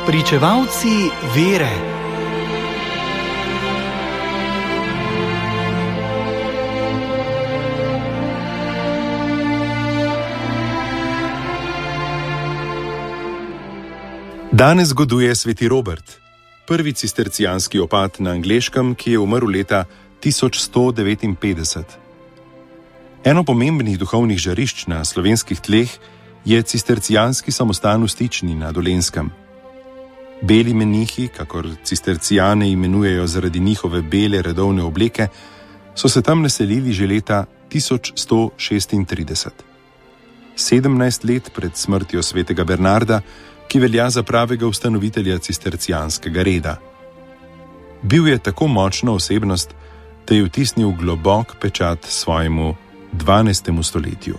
Pričevalci vere. Danes goduje sveti Robert, prvi cistercijanski opat na Angleškem, ki je umrl leta 1159. Eno pomembnih duhovnih žarišč na slovenskih tleh je cistercijanski samostan v Stični na Dolenjskem. Beli menihi, kakor cistercijane imenujejo zaradi njihove bele redovne obleke, so se tam naselili že leta 1136. 17 let pred smrtjo svetega Bernarda, ki velja za pravega ustanovitelja cistercijanskega reda. Bil je tako močna osebnost, da je vtisnil globok pečat svojemu 12. stoletju.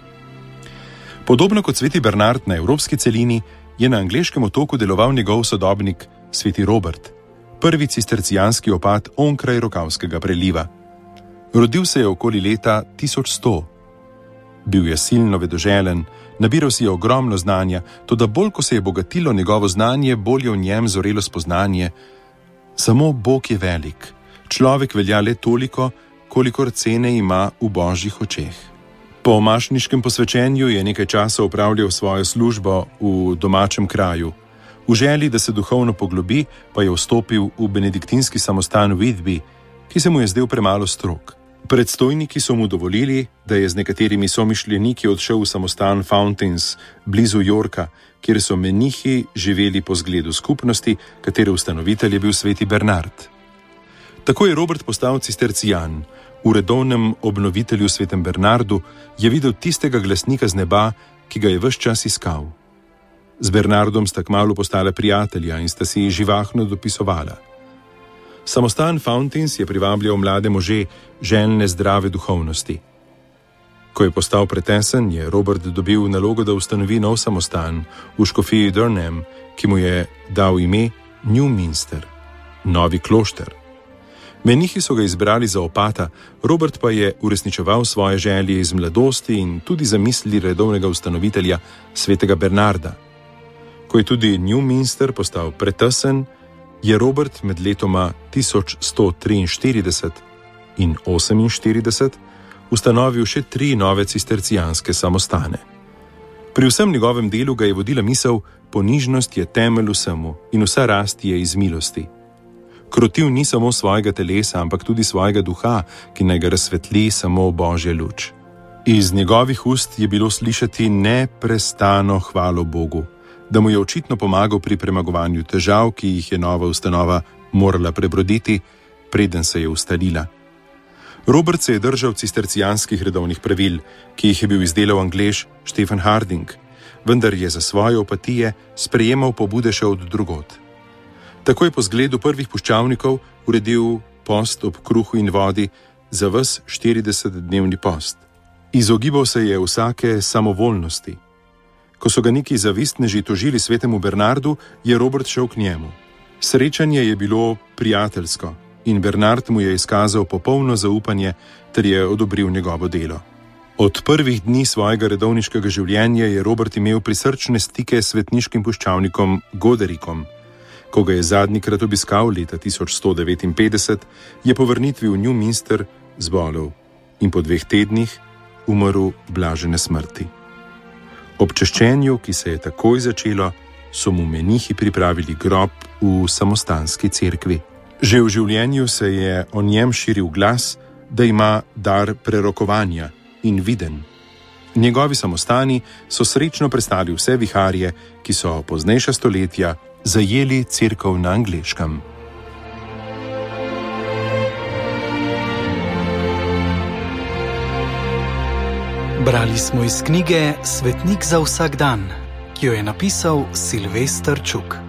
Podobno kot sveti Bernard na evropski celini, je na angleškem otoku deloval njegov sodobnik sveti Robert, prvi cistercijanski opat onkraj Rokavskega preliva. Rodil se je okoli leta 1100. Bil je silno vedoželen, nabiral si je ogromno znanja, toda bolj ko se je bogatilo njegovo znanje, bolj je v njem zorelo spoznanje: samo Bog je velik, človek velja le toliko, kolikor cene ima v božjih očeh. Po mašniškem posvečenju je nekaj časa opravljal svojo službo v domačem kraju. V želji, da se duhovno poglobi, pa je vstopil v benediktinski samostan v Whitby, ki se mu je zdel premalo strog. Predstojniki so mu dovolili, da je z nekaterimi somišljeniki odšel v samostan Fountains blizu Yorka, kjer so menihi živeli po zgledu skupnosti, katere ustanovitelj je bil sveti Bernard. Tako je Robert postal cistercijan. V redovnem obnovitelju svetem Bernardu je videl tistega glasnika z neba, ki ga je ves čas iskal. Z Bernardom sta kmalu postala prijatelja in sta si živahno dopisovala. Samostan Fountains je privabljal mlade može, željne zdrave duhovnosti. Ko je postal pretesen, je Robert dobil nalogo, da ustanovi nov samostan v škofiji Durham, ki mu je dal ime Newminster, novi klošter. Menihi so ga izbrali za opata, Robert pa je uresničeval svoje želje iz mladosti in tudi zamisli redovnega ustanovitelja svetega Bernarda. Ko je tudi Newminster postal pretesen, je Robert med letoma 1143 in 48 ustanovil še 3 nove cistercijanske samostane. Pri vsem njegovem delu ga je vodila misel: ponižnost je temelj vsemu in vsa rast je iz milosti. Krotil ni samo svojega telesa, ampak tudi svojega duha, ki naj ga razsvetli samo božja luč. Iz njegovih ust je bilo slišati neprestano hvalo Bogu, da mu je očitno pomagal pri premagovanju težav, ki jih je nova ustanova morala prebroditi, preden se je ustalila. Robert se je držal cistercijanskih redovnih pravil, ki jih je bil izdelal Anglež Stephen Harding, vendar je za svoje opatije sprejemal pobude še od drugod. Tako je po zgledu prvih puščavnikov uredil post ob kruhu in vodi za ves 40-dnevni post. Izogibal se je vsake samovoljnosti. Ko so ga neki zavistneži tožili svetemu Bernardu, je Robert šel k njemu. Srečanje je bilo prijateljsko in Bernard mu je izkazal popolno zaupanje ter je odobril njegovo delo. Od prvih dni svojega redovniškega življenja je Robert imel prisrčne stike s svetniškim puščavnikom Goderikom. Ko ga je zadnjikrat obiskal leta 1159, je po vrnitvi v Newminster zbolel in po 2 tednih umrl blažene smrti. Ob češčenju, ki se je takoj začelo, so mu menihi pripravili grob v samostanski cerkvi. Že v življenju se je o njem širil glas, da ima dar prerokovanja in viden. Njegovi samostani so srečno prestali vse viharje, ki so poznejša stoletja zajeli cerkev na Angleškem. Brali smo iz knjige Svetnik za vsak dan, ki jo je napisal Silvester Čuk.